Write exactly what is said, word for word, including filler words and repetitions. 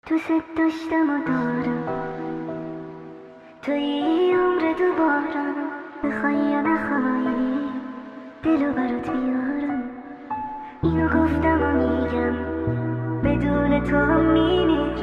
دوست داشتم و دارم توی عمر دوبارم، بخوای یا نخوای دلو برات بیارم. اینو گفتم و میگم بدون تو هم میمیرم.